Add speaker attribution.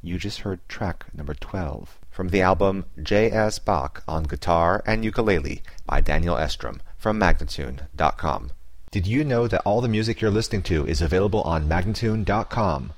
Speaker 1: You just heard track number 12 from the album J.S. Bach on Guitar and Ukulele by Daniel Estrom from Magnatune.com. Did you know that all the music you're listening to is available on Magnatune.com?